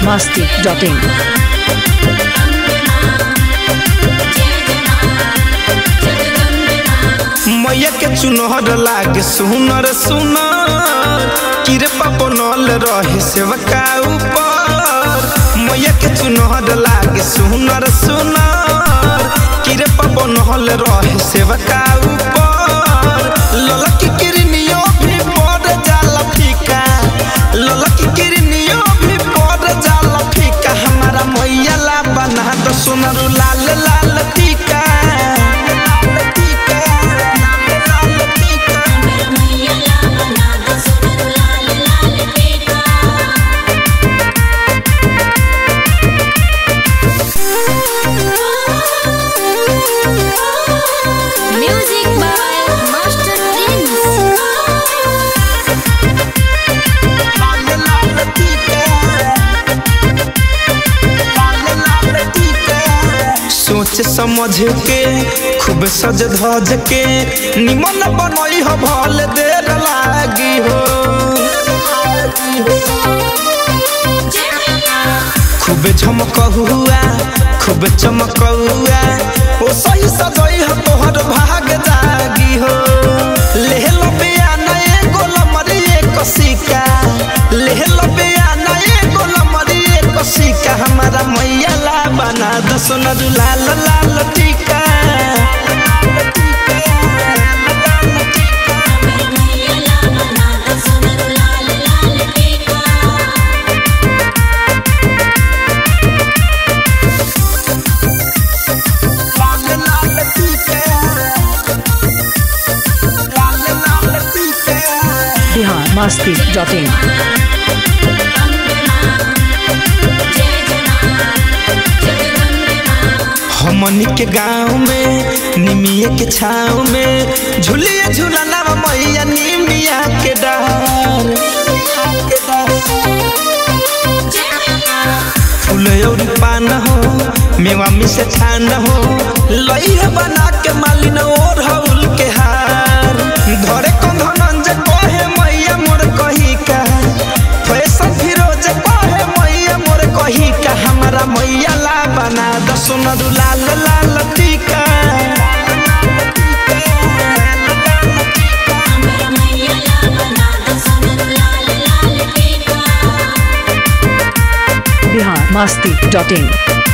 biharmasti.in मैया के चुनहर लागे सुनर सुनर कृपा बनल रहे सेवका ऊपर। मैया के चुनहर लागे सुनर सुनर कृपा बनल रहे सेवका ऊपर। ललकी किरनियो भी पड़ जाला फीका, ललकी किरनियो भी पड़ जाला फीका। हमारा मैया ला बना दो सुनर लाल लाल टीका। सोच समझ के खूब सज धज के निमन बनई हो भल देर लागी हो। खूब झमकहुआ खूब चमकहुआ ओ सही सजई हो तोहर भाग जागी हो। ले लो बयाना एगो लमरी एक सिक्का, ले लो बयाना एगो लमरी एक सिक्का। हमारा मैया ला बना दो सोनर लाल लाल टीका। biharmasti.in हमनी के गाँव में निमिया के छाँव में झूलिया झूलना मैया निमिया के डार। फूल और पान हो मेवा में से ठान हो लई बना के मालिन और हउल के हार। धरे कंधनंज कहे मैया मोर कही का, फैशन फिरोज कहे मैया मोर कही का। हमारा मैया ला बना दो सोनर लाल लाल टीका। biharmasti.in